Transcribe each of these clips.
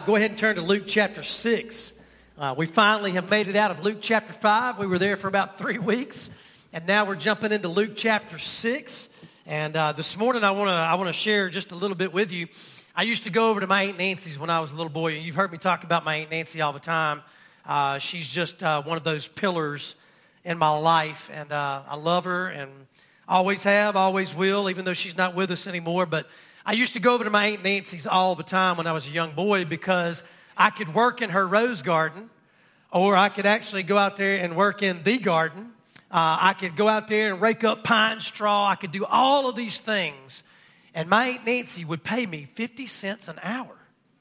Go ahead and turn to Luke chapter 6. We finally have made it out of Luke chapter 5. We were there for about 3 weeks, and now we're jumping into Luke chapter 6. And this morning I want to share just a little bit with you. I used to go over to my Aunt Nancy's when I was a little boy, and you've heard me talk about my Aunt Nancy all the time. She's just one of those pillars in my life, and I love her, and always have, always will, even though she's not with us anymore. But I used to go over to my Aunt Nancy's all the time when I was a young boy because I could work in her rose garden, or I could actually go out there and work in the garden. I could go out there and rake up pine straw. I could do all of these things. And my Aunt Nancy would pay me 50 cents an hour.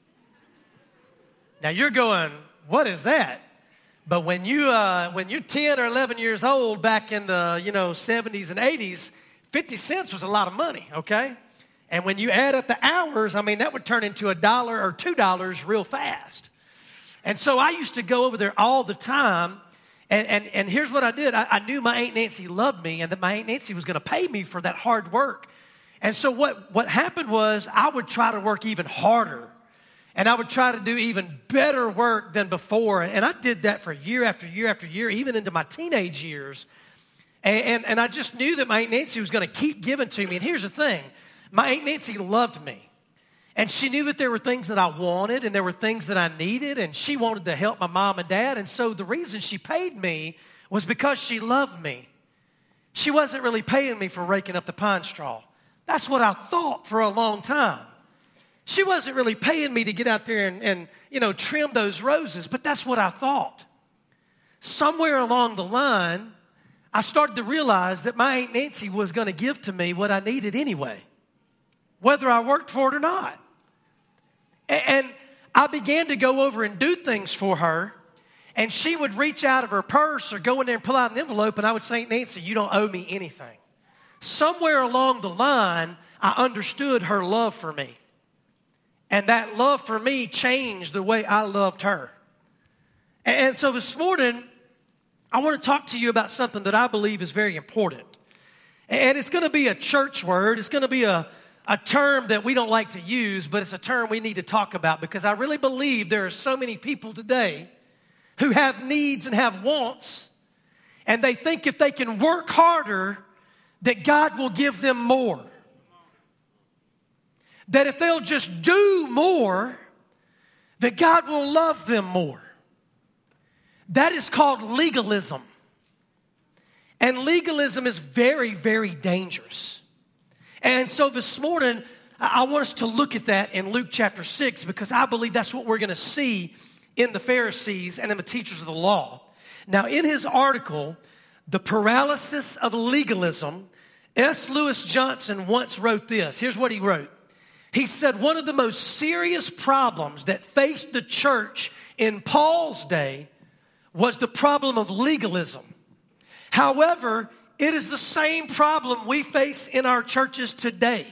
Now you're going, what is that? But when you're 10 or 11 years old back in the 70s and 80s, 50 cents was a lot of money, okay? And when you add up the hours, that would turn into $1 or $2 real fast. And so I used to go over there all the time. And here's what I did. I knew my Aunt Nancy loved me and that my Aunt Nancy was going to pay me for that hard work. And so what happened was I would try to work even harder. And I would try to do even better work than before. And I did that for year after year after year, even into my teenage years. And I just knew that my Aunt Nancy was going to keep giving to me. And here's the thing. My Aunt Nancy loved me. And she knew that there were things that I wanted and there were things that I needed. And she wanted to help my mom and dad. And so the reason she paid me was because she loved me. She wasn't really paying me for raking up the pine straw. That's what I thought for a long time. She wasn't really paying me to get out there and trim those roses, but that's what I thought. Somewhere along the line, I started to realize that my Aunt Nancy was going to give to me what I needed anyway, whether I worked for it or not. And I began to go over and do things for her, and she would reach out of her purse or go in there and pull out an envelope, and I would say, Aunt Nancy, you don't owe me anything. Somewhere along the line, I understood her love for me. And that love for me changed the way I loved her. And so this morning, I want to talk to you about something that I believe is very important. And it's going to be a church word. It's going to be a term that we don't like to use, but it's a term we need to talk about because I really believe there are so many people today who have needs and have wants, and they think if they can work harder, that God will give them more. That if they'll just do more, that God will love them more. That is called legalism. And legalism is very, very dangerous. And so this morning, I want us to look at that in Luke chapter 6 because I believe that's what we're going to see in the Pharisees and in the teachers of the law. Now, in his article, The Paralysis of Legalism, S. Lewis Johnson once wrote this. Here's what he wrote. He said, one of the most serious problems that faced the church in Paul's day was the problem of legalism. However, it is the same problem we face in our churches today.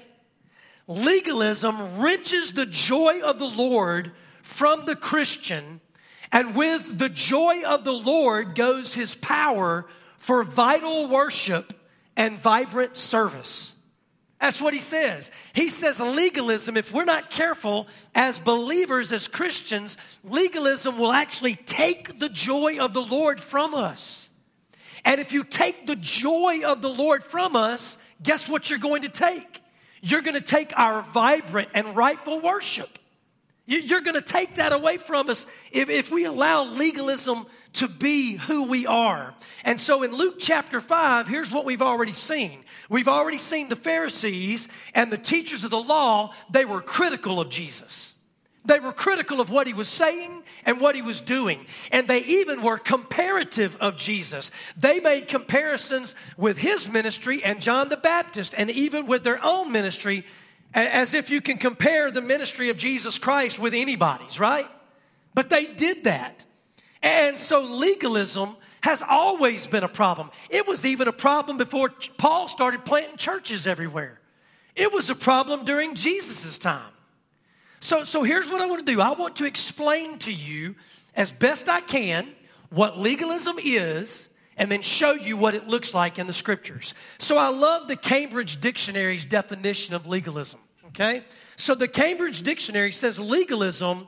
Legalism wrenches the joy of the Lord from the Christian, and with the joy of the Lord goes his power for vital worship and vibrant service. That's what he says. He says legalism, if we're not careful as believers, as Christians, legalism will actually take the joy of the Lord from us. And if you take the joy of the Lord from us, guess what you're going to take? You're going to take our vibrant and rightful worship. You're going to take that away from us if we allow legalism to be who we are. And so in Luke chapter 5, here's what we've already seen. We've already seen the Pharisees and the teachers of the law, they were critical of Jesus. They were critical of what he was saying and what he was doing. And they even were comparative of Jesus. They made comparisons with his ministry and John the Baptist and even with their own ministry, as if you can compare the ministry of Jesus Christ with anybody's, right? But they did that. And so legalism has always been a problem. It was even a problem before Paul started planting churches everywhere. It was a problem during Jesus' time. So here's what I want to do. I want to explain to you as best I can what legalism is and then show you what it looks like in the scriptures. So I love the Cambridge Dictionary's definition of legalism, okay? So the Cambridge Dictionary says legalism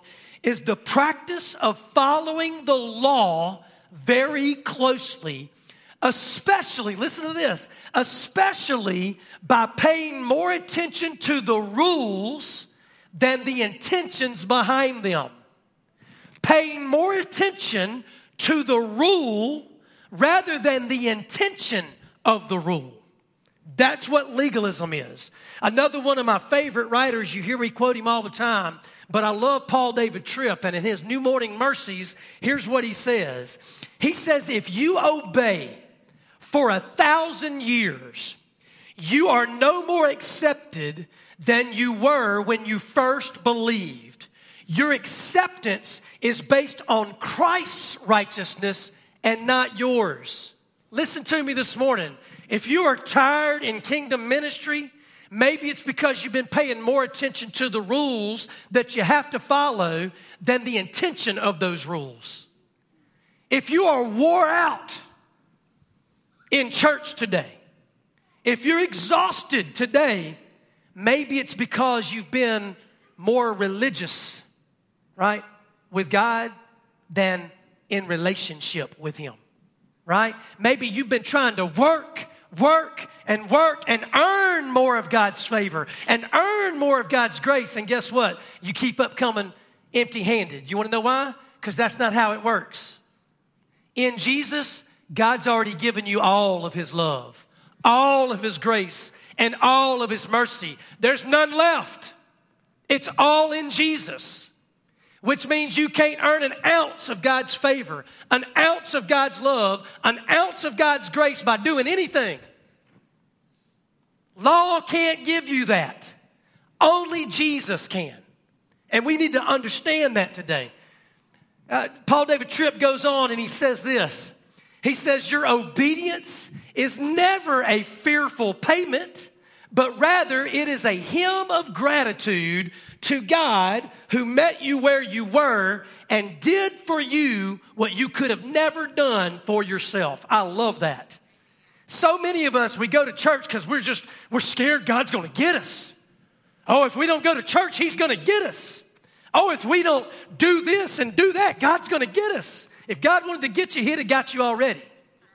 is the practice of following the law very closely, especially, listen to this, especially by paying more attention to the rules than the intentions behind them. Paying more attention to the rule rather than the intention of the rule. That's what legalism is. Another one of my favorite writers, you hear me quote him all the time, but I love Paul David Tripp, and in his New Morning Mercies, here's what he says. He says, if you obey for 1,000 years, you are no more accepted than you were when you first believed. Your acceptance is based on Christ's righteousness and not yours. Listen to me this morning. If you are tired in kingdom ministry, maybe it's because you've been paying more attention to the rules that you have to follow than the intention of those rules. If you are wore out in church today, if you're exhausted today, maybe it's because you've been more religious, right, with God than in relationship with Him, right? Maybe you've been trying to work and earn more of God's favor and earn more of God's grace. And guess what? You keep up coming empty-handed. You want to know why? Because that's not how it works. In Jesus, God's already given you all of His love, all of His grace, and all of His mercy. There's none left. It's all in Jesus, which means you can't earn an ounce of God's favor, an ounce of God's love, an ounce of God's grace by doing anything. Law can't give you that. Only Jesus can. And we need to understand that today. Paul David Tripp goes on and he says this. He says, your obedience is never a fearful payment, but rather it is a hymn of gratitude to God who met you where you were and did for you what you could have never done for yourself. I love that. So many of us, we go to church because we're scared God's going to get us. Oh, if we don't go to church, He's going to get us. Oh, if we don't do this and do that, God's going to get us. If God wanted to get you, He'd have got you already.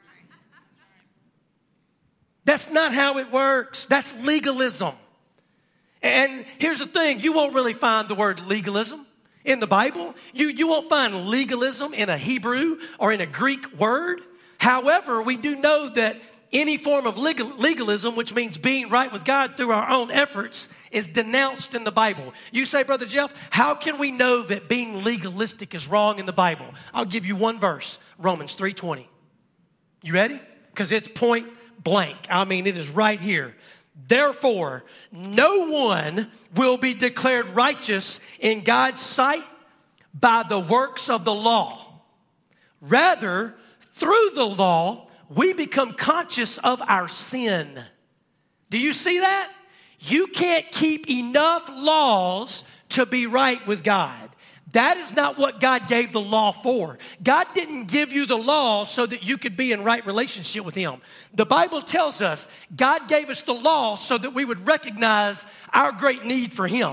That's not how it works. That's legalism. And here's the thing, you won't really find the word legalism in the Bible. You won't find legalism in a Hebrew or in a Greek word. However, we do know that any form of legalism, which means being right with God through our own efforts, is denounced in the Bible. You say, Brother Jeff, how can we know that being legalistic is wrong in the Bible? I'll give you one verse, Romans 3:20. You ready? Because it's point blank. I mean, it is right here. Therefore, no one will be declared righteous in God's sight by the works of the law. Rather, through the law, we become conscious of our sin. Do you see that? You can't keep enough laws to be right with God. That is not what God gave the law for. God didn't give you the law so that you could be in right relationship with Him. The Bible tells us God gave us the law so that we would recognize our great need for Him.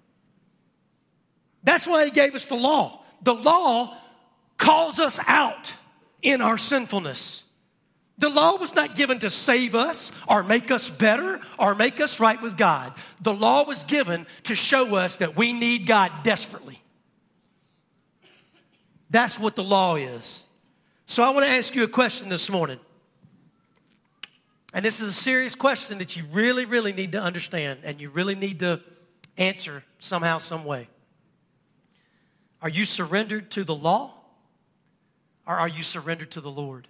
That's why He gave us the law. The law calls us out in our sinfulness. The law was not given to save us or make us better or make us right with God. The law was given to show us that we need God desperately. That's what the law is. So I want to ask you a question this morning. And this is a serious question that you really, really need to understand and you really need to answer somehow, some way. Are you surrendered to the law or are you surrendered to the Lord?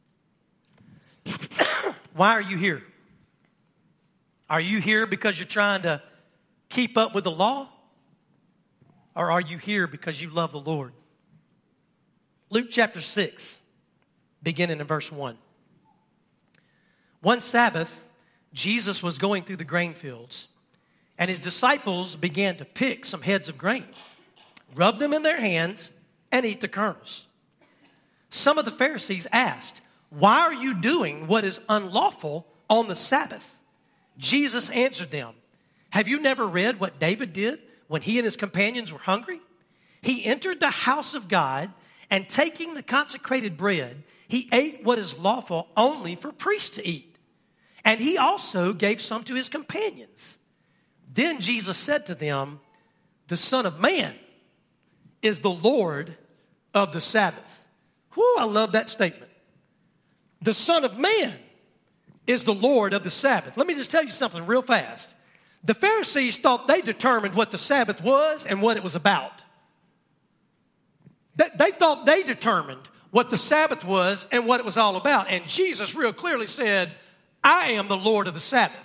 Why are you here? Are you here because you're trying to keep up with the law? Or are you here because you love the Lord? Luke chapter 6, beginning in verse 1. One Sabbath, Jesus was going through the grain fields, and His disciples began to pick some heads of grain, rub them in their hands, and eat the kernels. Some of the Pharisees asked, "Why are you doing what is unlawful on the Sabbath?" Jesus answered them, "Have you never read what David did when he and his companions were hungry? He entered the house of God, and taking the consecrated bread, he ate what is lawful only for priests to eat. And he also gave some to his companions. Then Jesus said to them, the Son of Man is the Lord of the Sabbath. Whew, I love that statement. The Son of Man is the Lord of the Sabbath. Let me just tell you something real fast. The Pharisees thought they determined what the Sabbath was and what it was about. They thought they determined what the Sabbath was and what it was all about. And Jesus real clearly said, I am the Lord of the Sabbath.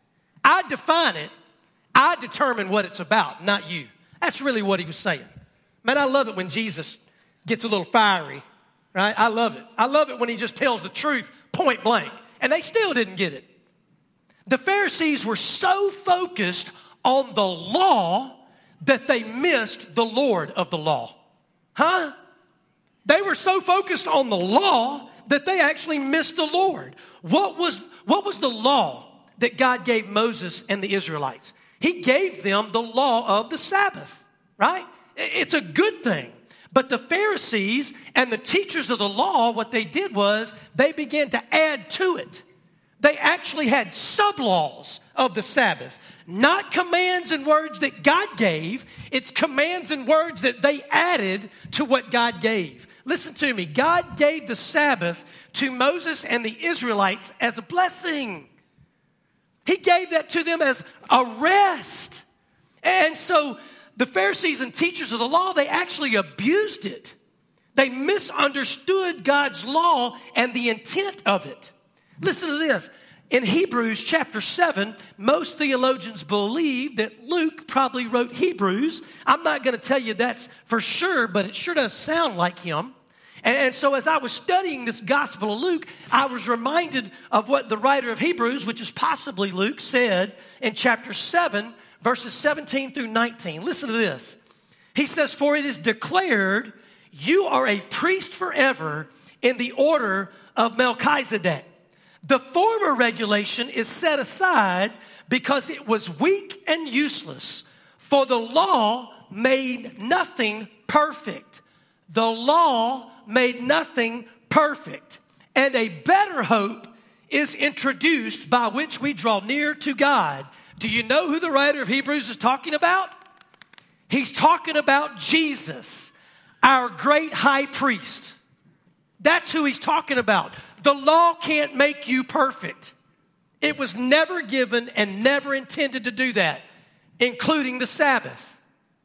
I define it. I determine what it's about, not you. That's really what he was saying. Man, I love it when Jesus gets a little fiery, right? I love it. I love it when he just tells the truth point blank. And they still didn't get it. The Pharisees were so focused on the law that they missed the Lord of the law. Huh? They were so focused on the law that they actually missed the Lord. What was the law that God gave Moses and the Israelites? He gave them the law of the Sabbath, right? It's a good thing. But the Pharisees and the teachers of the law, what they did was they began to add to it. They actually had sub-laws of the Sabbath. Not commands and words that God gave. It's commands and words that they added to what God gave. Listen to me. God gave the Sabbath to Moses and the Israelites as a blessing. He gave that to them as a rest. And so the Pharisees and teachers of the law, they actually abused it. They misunderstood God's law and the intent of it. Listen to this. In Hebrews chapter 7, most theologians believe that Luke probably wrote Hebrews. I'm not going to tell you that's for sure, but it sure does sound like him. And so as I was studying this Gospel of Luke, I was reminded of what the writer of Hebrews, which is possibly Luke, said in chapter 7, verses 17 through 19. Listen to this. He says, for it is declared, you are a priest forever in the order of Melchizedek. The former regulation is set aside because it was weak and useless, for the law made nothing perfect. The law made nothing perfect. And a better hope is introduced by which we draw near to God. Do you know who the writer of Hebrews is talking about? He's talking about Jesus, our great high priest. That's who he's talking about. The law can't make you perfect. It was never given and never intended to do that, including the Sabbath.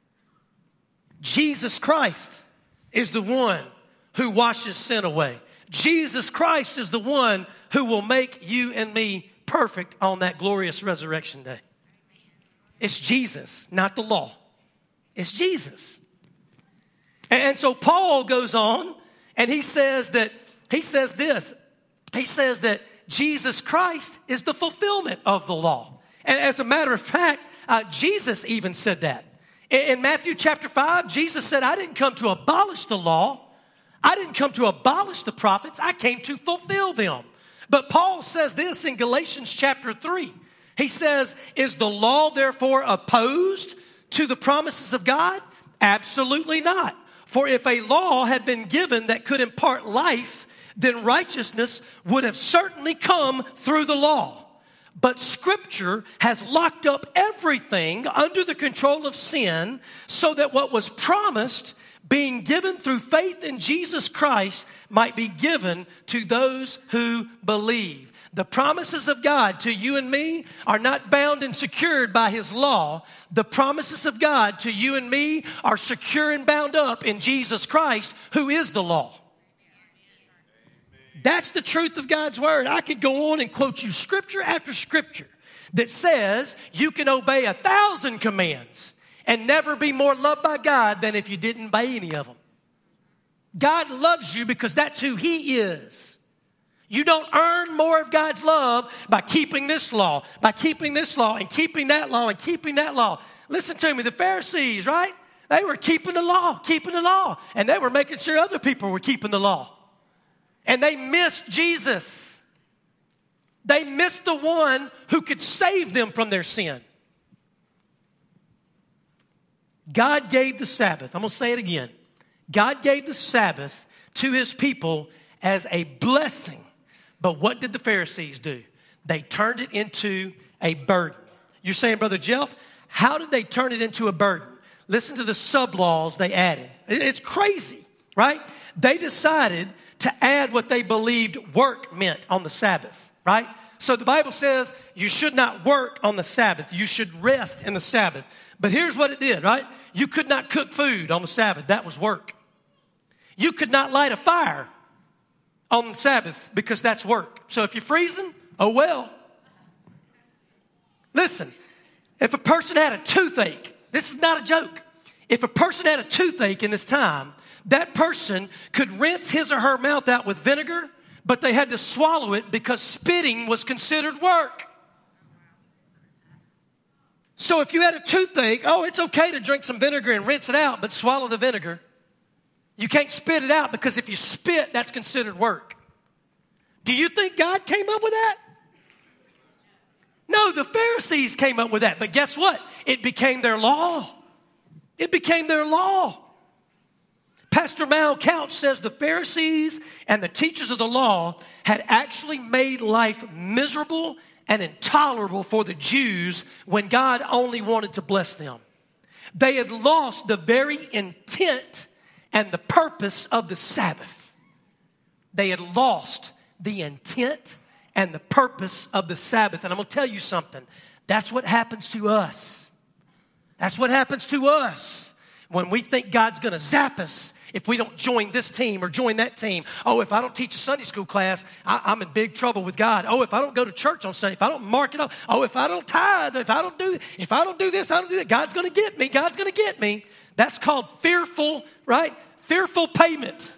Jesus Christ is the one who washes sin away. Jesus Christ is the one who will make you and me perfect on that glorious resurrection day. It's Jesus, not the law. It's Jesus. And so Paul goes on and he says this. He says that Jesus Christ is the fulfillment of the law. And as a matter of fact, Jesus even said that. In Matthew chapter 5, Jesus said, I didn't come to abolish the law. I didn't come to abolish the prophets. I came to fulfill them. But Paul says this in Galatians chapter 3. He says, is the law therefore opposed to the promises of God? Absolutely not. For if a law had been given that could impart life, then righteousness would have certainly come through the law. But Scripture has locked up everything under the control of sin so that what was promised, being given through faith in Jesus Christ, might be given to those who believe. The promises of God to you and me are not bound and secured by His law. The promises of God to you and me are secure and bound up in Jesus Christ, who is the law. That's the truth of God's word. I could go on and quote you scripture after scripture that says you can obey 1,000 commands and never be more loved by God than if you didn't obey any of them. God loves you because that's who He is. You don't earn more of God's love by keeping this law, by keeping this law, and keeping that law, and keeping that law. Listen to me, the Pharisees, right? They were keeping the law, and they were making sure other people were keeping the law. And they missed Jesus. They missed the one who could save them from their sin. God gave the Sabbath. I'm going to say it again. God gave the Sabbath to his people as a blessing. But what did the Pharisees do? They turned it into a burden. You're saying, Brother Jeff, how did they turn it into a burden? Listen to the sub-laws they added. It's crazy, right? They decided to add what they believed work meant on the Sabbath, right? So the Bible says you should not work on the Sabbath. You should rest in the Sabbath. But here's what it did, right? You could not cook food on the Sabbath. That was work. You could not light a fire on the Sabbath because that's work. So if you're freezing, oh well. Listen, if a person had a toothache, this is not a joke. If a person had a toothache in this time, that person could rinse his or her mouth out with vinegar, but they had to swallow it because spitting was considered work. So if you had a toothache, it's okay to drink some vinegar and rinse it out, but swallow the vinegar. You can't spit it out because if you spit, that's considered work. Do you think God came up with that? No, the Pharisees came up with that. But guess what? It became their law. It became their law. Pastor Mal Couch says the Pharisees and the teachers of the law had actually made life miserable and intolerable for the Jews when God only wanted to bless them. They had lost the very intent and the purpose of the Sabbath. They had lost the intent and the purpose of the Sabbath. And I'm going to tell you something. That's what happens to us. That's what happens to us when we think God's going to zap us if we don't join this team or join that team. Oh, if I don't teach a Sunday school class, I'm in big trouble with God. Oh, if I don't go to church on Sunday, if I don't mark it up. Oh, if I don't tithe, if I don't do this, I don't do that. God's going to get me. God's going to get me. That's called fearful, right? Fearful payment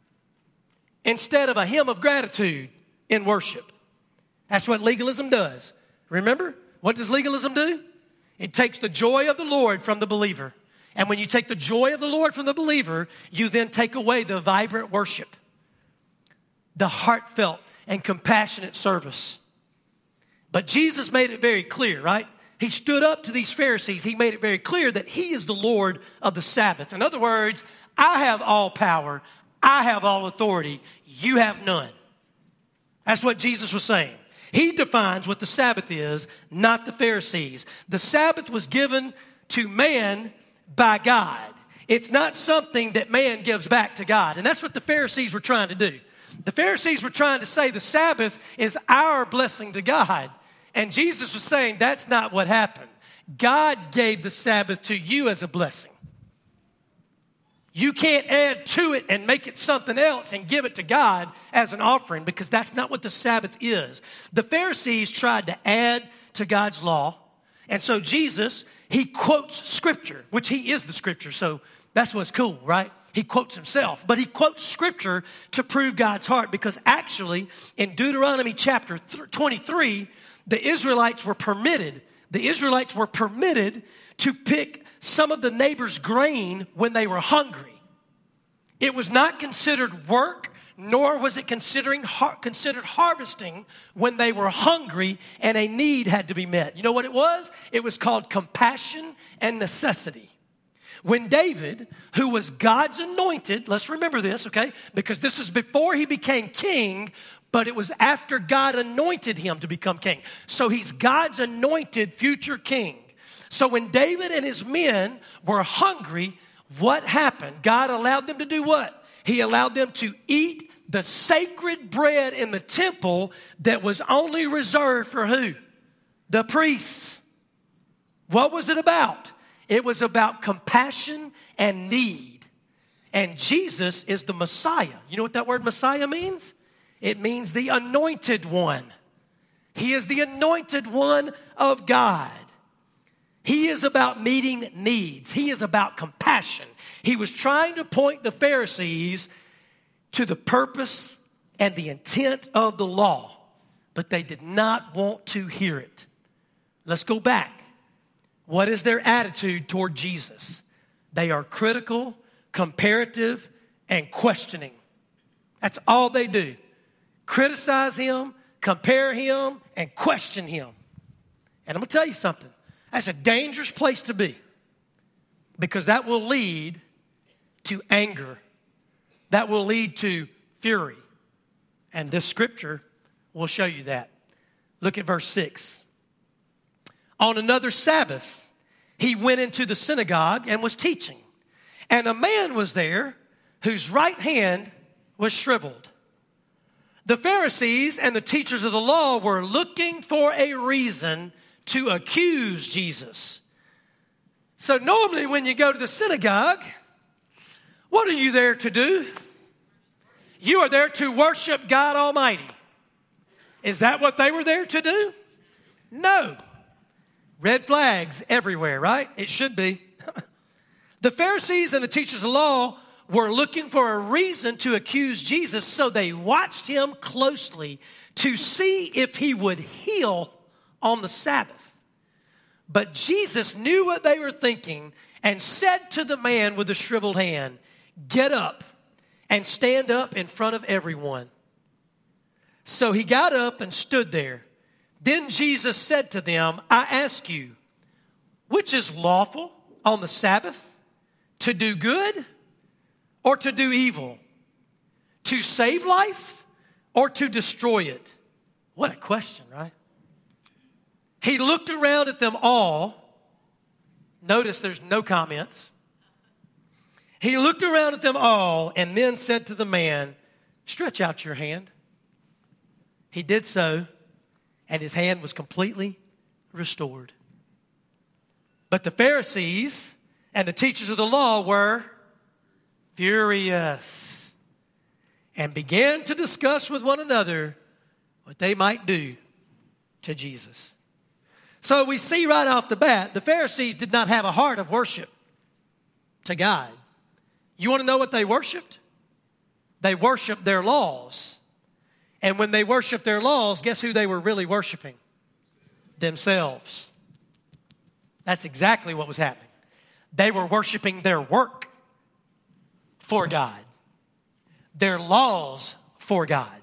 instead of a hymn of gratitude in worship. That's what legalism does. Remember, what does legalism do? It takes the joy of the Lord from the believer. And when you take the joy of the Lord from the believer, you then take away the vibrant worship, the heartfelt and compassionate service. But Jesus made it very clear, right? He stood up to these Pharisees. He made it very clear that he is the Lord of the Sabbath. In other words, I have all power. I have all authority. You have none. That's what Jesus was saying. He defines what the Sabbath is, not the Pharisees. The Sabbath was given to man by God. It's not something that man gives back to God. And that's what the Pharisees were trying to do. The Pharisees were trying to say the Sabbath is our blessing to God. And Jesus was saying that's not what happened. God gave the Sabbath to you as a blessing. You can't add to it and make it something else and give it to God as an offering because that's not what the Sabbath is. The Pharisees tried to add to God's law. And so Jesus, he quotes Scripture, which he is the Scripture. So that's what's cool, right? He quotes himself. But he quotes Scripture to prove God's heart because actually in Deuteronomy chapter 23, the Israelites were permitted to pick some of the neighbor's grain when they were hungry. It was not considered work, nor was it considered harvesting when they were hungry and a need had to be met. You know what it was? It was called compassion and necessity. When David, who was God's anointed, let's remember this, okay? Because this is before he became king, but it was after God anointed him to become king. So he's God's anointed future king. So when David and his men were hungry, what happened? God allowed them to do what? He allowed them to eat the sacred bread in the temple that was only reserved for who? The priests. What was it about? It was about compassion and need. And Jesus is the Messiah. You know what that word Messiah means? It means the anointed one. He is the anointed one of God. He is about meeting needs. He is about compassion. He was trying to point the Pharisees to the purpose and the intent of the law, but they did not want to hear it. Let's go back. What is their attitude toward Jesus? They are critical, comparative, and questioning. That's all they do. Criticize him, compare him, and question him. And I'm going to tell you something. That's a dangerous place to be. because that will lead to anger. That will lead to fury. And this scripture will show you that. Look at verse 6. On another Sabbath, he went into the synagogue and was teaching. And a man was there whose right hand was shriveled. The Pharisees and the teachers of the law were looking for a reason to accuse Jesus. So normally when you go to the synagogue, what are you there to do? You are there to worship God Almighty. Is that what they were there to do? No. Red flags everywhere, right? It should be. The Pharisees and the teachers of the law were looking for a reason to accuse Jesus, so they watched him closely to see if he would heal on the Sabbath. But Jesus knew what they were thinking and said to the man with the shriveled hand, "Get up and stand up in front of everyone." So he got up and stood there. Then Jesus said to them, "I ask you, which is lawful on the Sabbath, to do good or to do evil? To save life or to destroy it?" What a question, right? He looked around at them all. Notice there's no comments. He looked around at them all and then said to the man, "Stretch out your hand." He did so, and his hand was completely restored. But the Pharisees and the teachers of the law were furious and began to discuss with one another what they might do to Jesus. So we see right off the bat, the Pharisees did not have a heart of worship to God. You want to know what they worshiped? They worshiped their laws. And when they worshiped their laws, guess who they were really worshiping? Themselves. That's exactly what was happening. They were worshiping their work for God, their laws for God.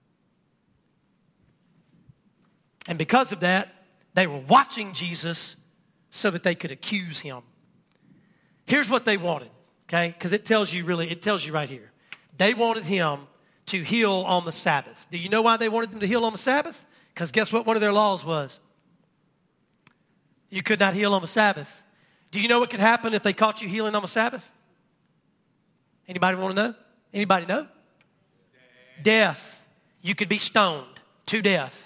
And because of that, they were watching Jesus so that they could accuse him. Here's what they wanted, okay? Because it tells you right here. They wanted him to heal on the Sabbath. Do you know why they wanted him to heal on the Sabbath? Because guess what one of their laws was? You could not heal on the Sabbath. Do you know what could happen if they caught you healing on the Sabbath? Anybody want to know? Anybody know? Death. You could be stoned to death.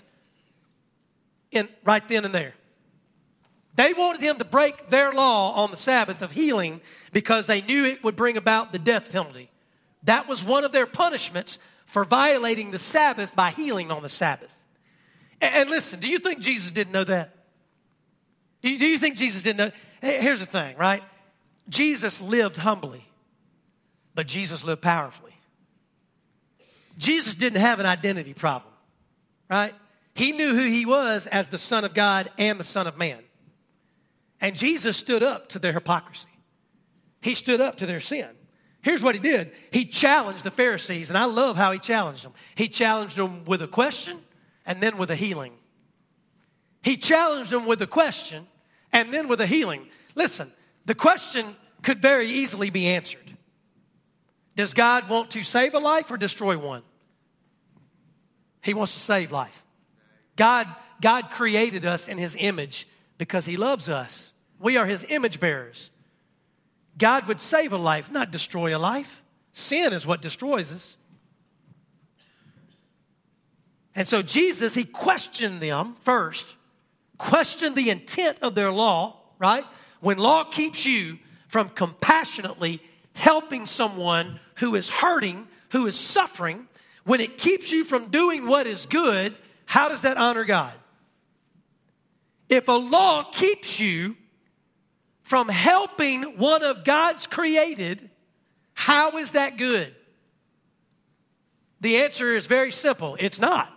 Right then and there. They wanted him to break their law on the Sabbath of healing because they knew it would bring about the death penalty. That was one of their punishments for violating the Sabbath by healing on the Sabbath. And listen, do you think Jesus didn't know that? Do you think Jesus didn't know? Here's the thing, right? Jesus lived humbly, but Jesus lived powerfully. Jesus didn't have an identity problem, right? He knew who he was as the Son of God and the Son of Man. And Jesus stood up to their hypocrisy. He stood up to their sin. Here's what he did. He challenged the Pharisees, and I love how he challenged them. He challenged them with a question and then with a healing. He challenged them with a question and then with a healing. Listen, the question could very easily be answered. Does God want to save a life or destroy one? He wants to save life. God created us in his image because he loves us. We are his image bearers. God would save a life, not destroy a life. Sin is what destroys us. And so Jesus, he questioned them first, questioned the intent of their law, right? When law keeps you from compassionately helping someone who is hurting, who is suffering, when it keeps you from doing what is good, how does that honor God? If a law keeps you from helping one of God's created, how is that good? The answer is very simple. It's not.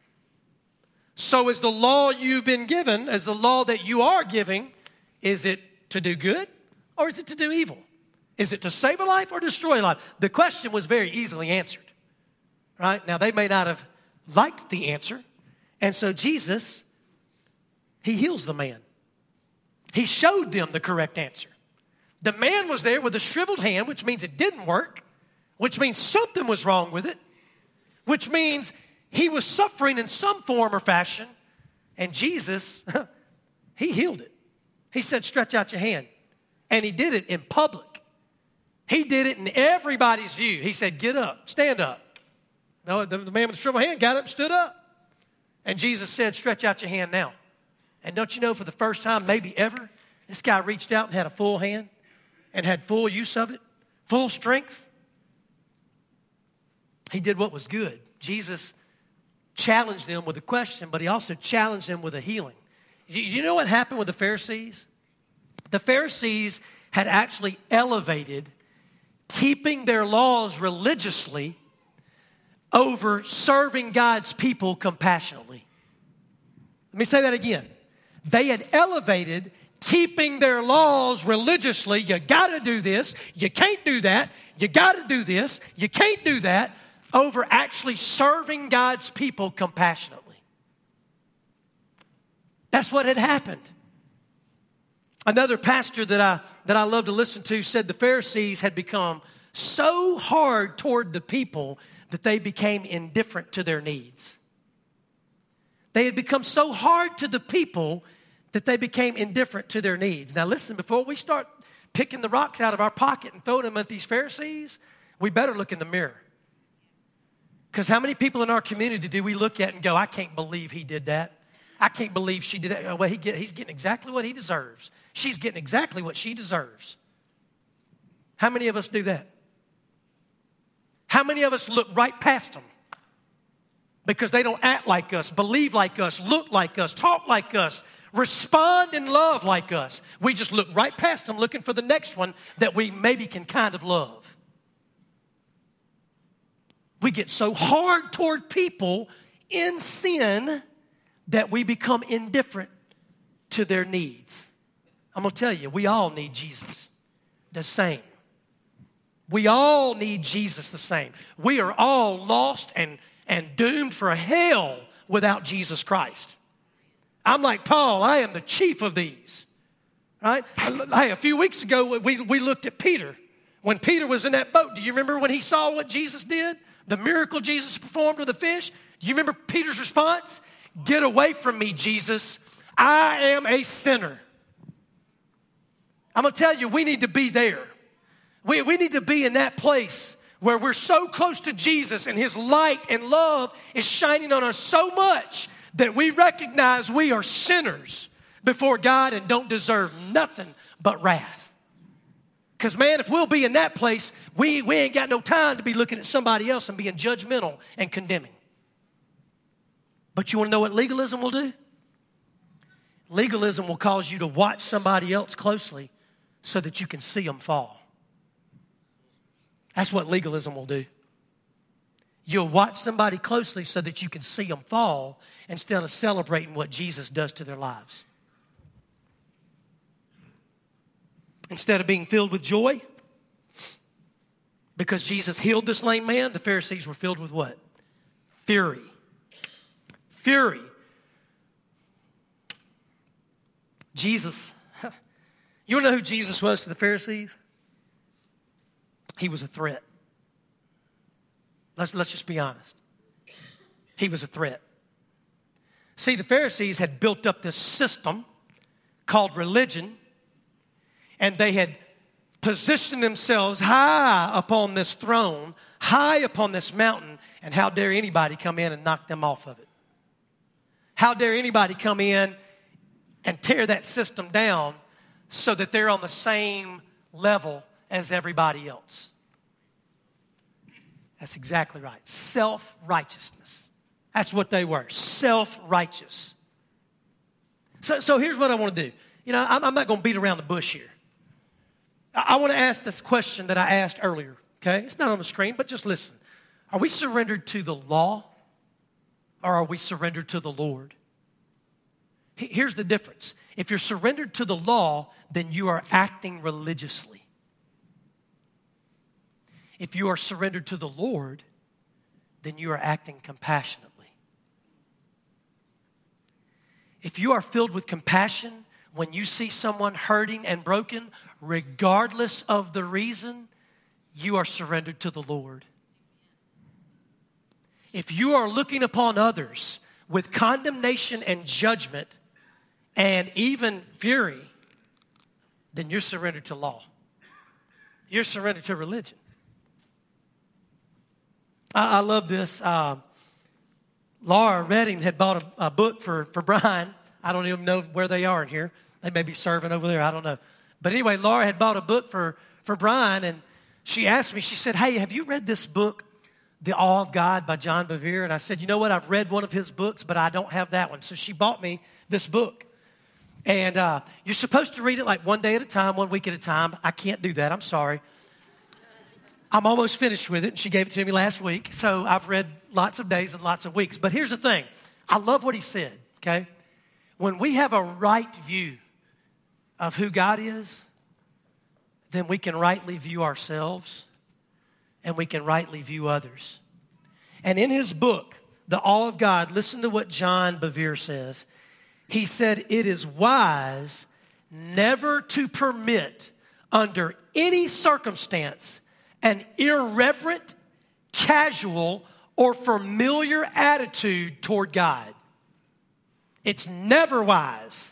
So is the law you've been given, as the law that you are giving, is it to do good or is it to do evil? Is it to save a life or destroy a life? The question was very easily answered. Right? Now, they may not have liked the answer. And so Jesus, he heals the man. He showed them the correct answer. The man was there with a shriveled hand, which means it didn't work, which means something was wrong with it, which means he was suffering in some form or fashion. And Jesus, he healed it. He said, stretch out your hand. And he did it in public. He did it in everybody's view. He said, get up, stand up. No, the man with the shriveled hand got up and stood up. And Jesus said, stretch out your hand now. And don't you know, for the first time, maybe ever, this guy reached out and had a full hand and had full use of it, full strength. He did what was good. Jesus challenged them with a question, but he also challenged them with a healing. You know what happened with the Pharisees? The Pharisees had actually elevated keeping their laws religiously over serving God's people compassionately. Let me say that again. They had elevated keeping their laws religiously. You got to do this. You can't do that. You got to do this. You can't do that. Over actually serving God's people compassionately. That's what had happened. Another pastor that I love to listen to said the Pharisees had become so hard toward the people that they became indifferent to their needs. They had become so hard to the people that they became indifferent to their needs. Now listen, before we start picking the rocks out of our pocket and throwing them at these Pharisees, we better look in the mirror. Because how many people in our community do we look at and go, I can't believe he did that. I can't believe she did that. Well, he's getting exactly what he deserves. She's getting exactly what she deserves. How many of us do that? How many of us look right past them because they don't act like us, believe like us, look like us, talk like us, respond in love like us? We just look right past them looking for the next one that we maybe can kind of love. We get so hard toward people in sin that we become indifferent to their needs. I'm going to tell you, we all need Jesus the same. We all need Jesus the same. We are all lost and doomed for hell without Jesus Christ. I'm like Paul, I am the chief of these. Right? Hey, a few weeks ago, we looked at Peter. When Peter was in that boat, do you remember when he saw what Jesus did? The miracle Jesus performed with the fish? Do you remember Peter's response? Get away from me, Jesus. I am a sinner. I'm going to tell you, we need to be there. We need to be in that place where we're so close to Jesus and his light and love is shining on us so much that we recognize we are sinners before God and don't deserve nothing but wrath. Because, man, if we'll be in that place, we ain't got no time to be looking at somebody else and being judgmental and condemning. But you want to know what legalism will do? Legalism will cause you to watch somebody else closely so that you can see them fall. That's what legalism will do. You'll watch somebody closely so that you can see them fall instead of celebrating what Jesus does to their lives. Instead of being filled with joy, because Jesus healed this lame man, the Pharisees were filled with what? Fury. Fury. Jesus, you want to know who Jesus was to the Pharisees? He was a threat. Let's just be honest. He was a threat. See, the Pharisees had built up this system called religion, and they had positioned themselves high upon this throne, high upon this mountain, and how dare anybody come in and knock them off of it? How dare anybody come in and tear that system down so that they're on the same level as everybody else? That's exactly right. Self-righteousness. That's what they were. Self-righteous. So here's what I want to do. You know, I'm not going to beat around the bush here. I want to ask this question that I asked earlier, okay? It's not on the screen, but just listen. Are we surrendered to the law or are we surrendered to the Lord? Here's the difference. If you're surrendered to the law, then you are acting religiously. If you are surrendered to the Lord, then you are acting compassionately. If you are filled with compassion, when you see someone hurting and broken, regardless of the reason, you are surrendered to the Lord. If you are looking upon others with condemnation and judgment and even fury, then you're surrendered to law. You're surrendered to religion. I love this. Laura Redding had bought a book for Brian. I don't even know where they are in here. They may be serving over there. I don't know. But anyway, Laura had bought a book for Brian, and she asked me, she said, hey, have you read this book, The Awe of God by John Bevere? And I said, you know what? I've read one of his books, but I don't have that one. So she bought me this book. And you're supposed to read it like one day at a time, 1 week at a time. I can't do that. I'm sorry. I'm almost finished with it, and she gave it to me last week. So I've read lots of days and lots of weeks. But here's the thing. I love what he said, okay? When we have a right view of who God is, then we can rightly view ourselves, and we can rightly view others. And in his book, The Awe of God, listen to what John Bevere says. He said, it is wise never to permit under any circumstance an irreverent, casual, or familiar attitude toward God. It's never wise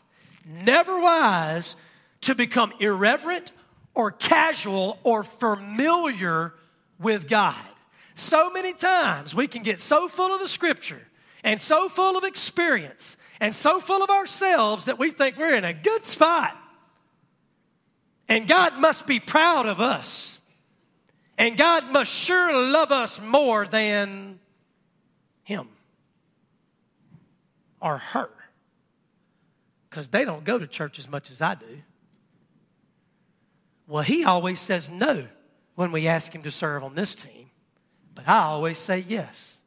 to become irreverent or casual or familiar with God. So many times we can get so full of the Scripture and so full of experience and so full of ourselves that we think we're in a good spot. And God must be proud of us. And God must sure love us more than him or her. Because they don't go to church as much as I do. Well, he always says no when we ask him to serve on this team. But I always say yes.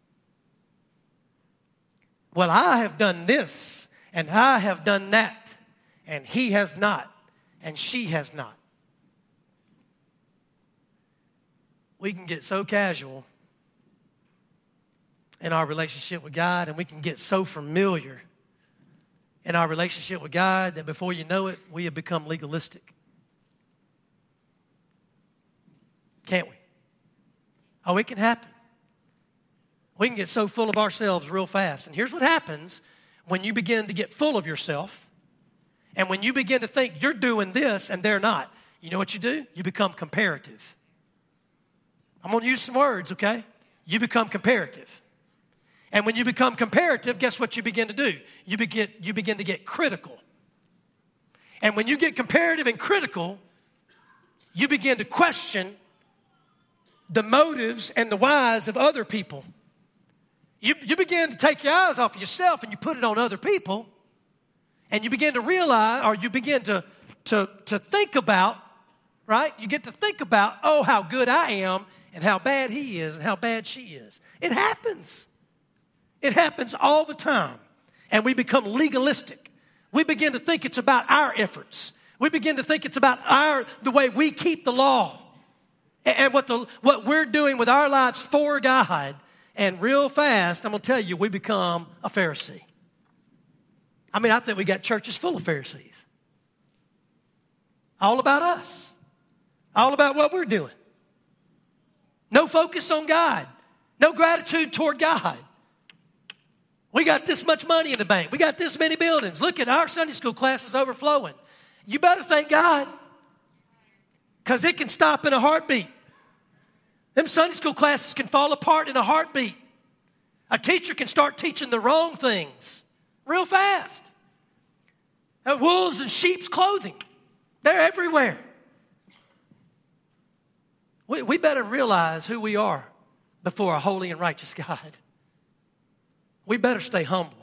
Well, I have done this and I have done that. And he has not. And she has not. We can get so casual in our relationship with God, and we can get so familiar in our relationship with God that before you know it, we have become legalistic. Can't we? Oh, it can happen. We can get so full of ourselves real fast. And here's what happens when you begin to get full of yourself, and when you begin to think you're doing this and they're not. You know what you do? You become comparative. I'm going to use some words, okay? You become comparative. And when you become comparative, guess what you begin to do? You begin to get critical. And when you get comparative and critical, you begin to question the motives and the whys of other people. You begin to take your eyes off of yourself and you put it on other people. And you begin to realize, or you begin to think about, right? You get to think about, oh, how good I am and how bad he is and how bad she is. It happens. It happens all the time. And we become legalistic. We begin to think it's about our efforts. We begin to think it's about the way we keep the law and what we're doing with our lives for God. And real fast, I'm going to tell you, we become a Pharisee. I mean, I think we got churches full of Pharisees. All about us. All about what we're doing. No focus on God. No gratitude toward God. We got this much money in the bank. We got this many buildings. Look at our Sunday school classes overflowing. You better thank God. Because it can stop in a heartbeat. Them Sunday school classes can fall apart in a heartbeat. A teacher can start teaching the wrong things real fast. Wolves in sheep's clothing. They're everywhere. We better realize who we are before a holy and righteous God. We better stay humble.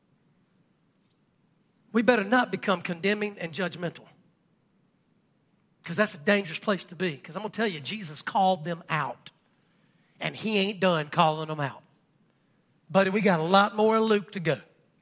We better not become condemning and judgmental. Because that's a dangerous place to be. Because I'm going to tell you, Jesus called them out. And he ain't done calling them out. But we got a lot more Luke to go.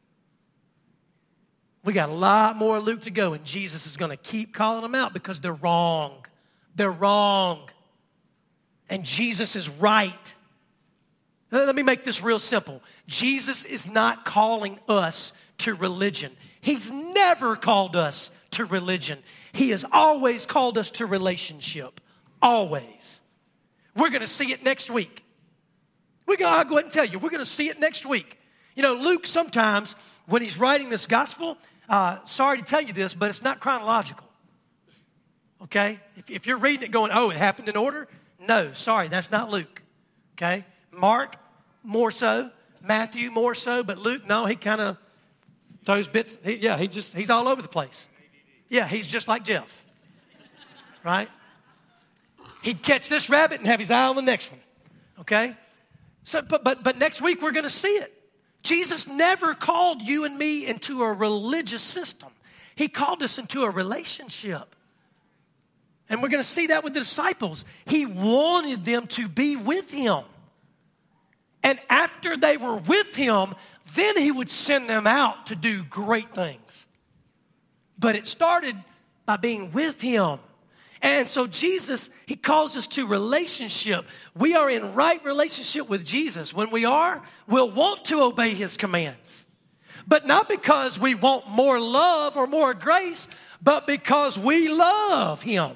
We got a lot more Luke to go. And Jesus is going to keep calling them out because they're wrong. They're wrong. And Jesus is right. Let me make this real simple. Jesus is not calling us to religion. He's never called us to religion. He has always called us to relationship. Always. We're going to see it next week. I'll go ahead and tell you, we're going to see it next week. You know, Luke sometimes, when he's writing this gospel, sorry to tell you this, but it's not chronological. Okay? If you're reading it going, oh, it happened in order? No, sorry, that's not Luke. Okay? Mark, more so. Matthew, more so. But Luke, no, he kind of throws bits. He's all over the place. Yeah, he's just like Jeff. Right? He'd catch this rabbit and have his eye on the next one. Okay? So, but next week we're going to see it. Jesus never called you and me into a religious system. He called us into a relationship. And we're going to see that with the disciples. He wanted them to be with him. And after they were with him, then he would send them out to do great things. But it started by being with him. And so Jesus, he calls us to relationship. We are in right relationship with Jesus. When we are, we'll want to obey his commands. But not because we want more love or more grace, but because we love him.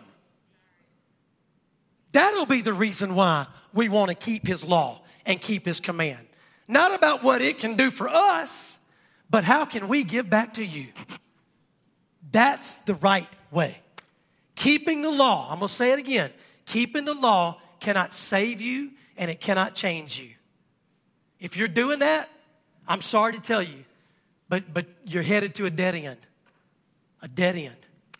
That'll be the reason why we want to keep his law and keep his command. Not about what it can do for us, but how can we give back to you? That's the right way. Keeping the law, I'm going to say it again. Keeping the law cannot save you and it cannot change you. If you're doing that, I'm sorry to tell you, but you're headed to a dead end. A dead end.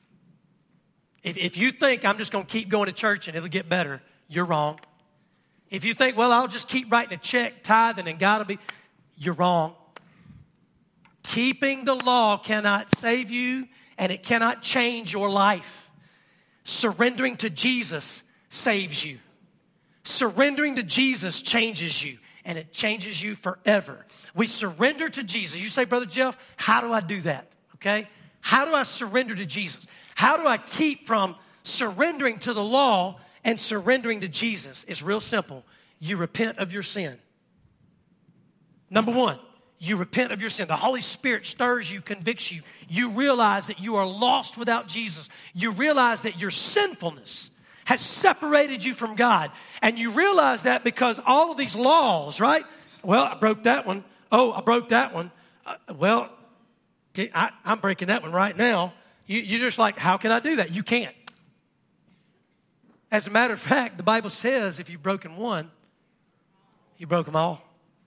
If you think I'm just going to keep going to church and it'll get better, you're wrong. If you think, well, I'll just keep writing a check, tithing, and God will be, you're wrong. Keeping the law cannot save you and it cannot change your life. Surrendering to Jesus saves you. Surrendering to Jesus changes you, and it changes you forever. We surrender to Jesus. You say, Brother Jeff, how do I do that? Okay? How do I surrender to Jesus? How do I keep from surrendering to the law and surrendering to Jesus? It's real simple. You repent of your sin. Number one, you repent of your sin. The Holy Spirit stirs you, convicts you. You realize that you are lost without Jesus. You realize that your sinfulness has separated you from God. And you realize that because all of these laws, right? Well, I broke that one. Oh, I broke that one. I'm breaking that one right now. You're just like, how can I do that? You can't. As a matter of fact, the Bible says if you've broken one, you broke them all.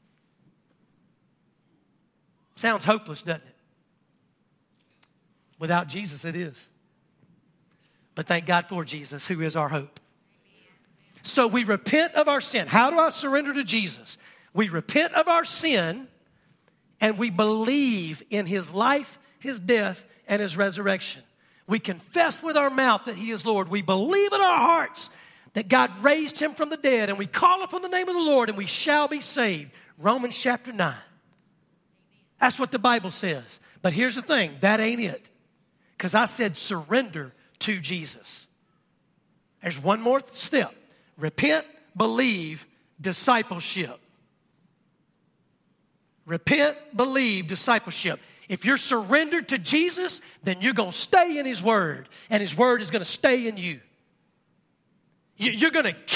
Sounds hopeless, doesn't it? Without Jesus, it is. But thank God for Jesus, who is our hope. So we repent of our sin. How do I surrender to Jesus? We repent of our sin and we believe in his life, his death, and his resurrection. We confess with our mouth that he is Lord. We believe in our hearts that God raised him from the dead, and we call upon the name of the Lord and we shall be saved. Romans chapter 9. That's what the Bible says. But here's the thing, that ain't it. Because I said surrender to Jesus. There's one more step. Repent, believe, discipleship. Repent, believe, discipleship. If you're surrendered to Jesus, then you're going to stay in his word. And his word is going to stay in you. You're going to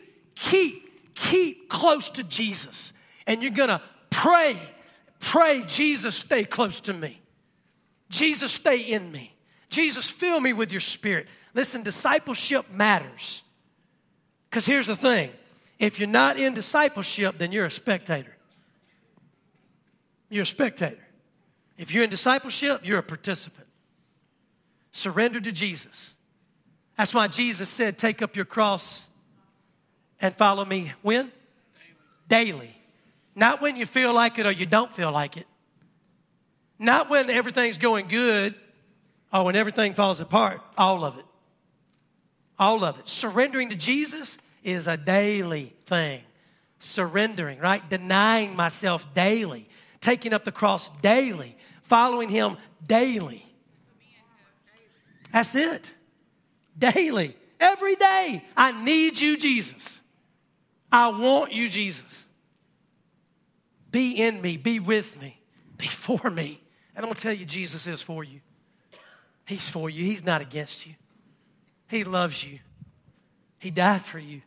keep close to Jesus. And you're going to pray, Jesus, stay close to me. Jesus, stay in me. Jesus, fill me with your spirit. Listen, discipleship matters. Because here's the thing. If you're not in discipleship, then you're a spectator. You're a spectator. If you're in discipleship, you're a participant. Surrender to Jesus. That's why Jesus said, take up your cross and follow me. When? Daily. Not when you feel like it or you don't feel like it. Not when everything's going good or when everything falls apart. All of it. All of it. Surrendering to Jesus is a daily thing. Surrendering, right? Denying myself daily. Taking up the cross daily. Following him daily. That's it. Daily. Every day. I need you, Jesus. I want you, Jesus. Be in me. Be with me. Be for me. And I'm going to tell you, Jesus is for you. He's for you. He's not against you. He loves you. He died for you.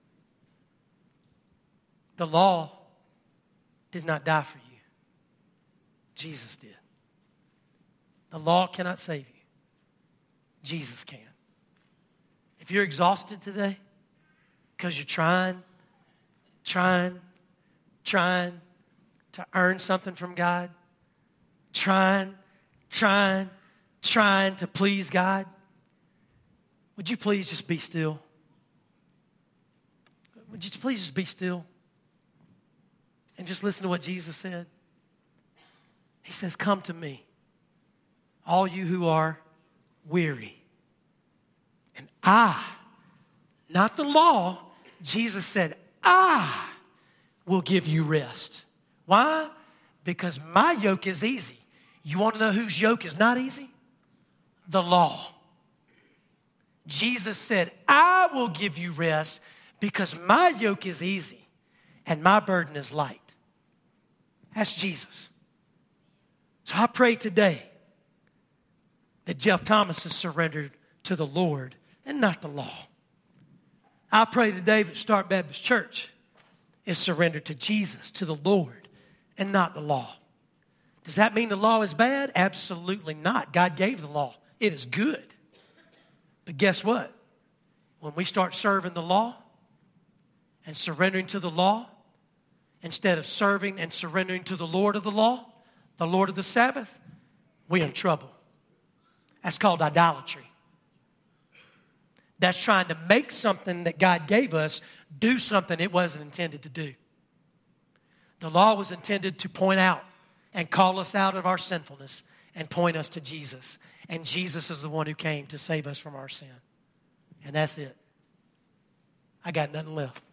The law did not die for you. Jesus did. The law cannot save you. Jesus can. If you're exhausted today because you're trying to earn something from God, trying to please God, would you please just be still? Would you please just be still and just listen to what Jesus said? He says, come to me, all you who are weary. And I, not the law, Jesus said, I will give you rest. Why? Because my yoke is easy. You want to know whose yoke is not easy? The law. Jesus said, I will give you rest because my yoke is easy and my burden is light. That's Jesus. So I pray today that Jeff Thomas is surrendered to the Lord and not the law. I pray today that Start Baptist Church is surrendered to Jesus, to the Lord, and not the law. Does that mean the law is bad? Absolutely not. God gave the law. It is good. But guess what? When we start serving the law and surrendering to the law, instead of serving and surrendering to the Lord of the law, the Lord of the Sabbath, we're in trouble. That's called idolatry. That's trying to make something that God gave us do something it wasn't intended to do. The law was intended to point out and call us out of our sinfulness and point us to Jesus. And Jesus is the one who came to save us from our sin. And that's it. I got nothing left.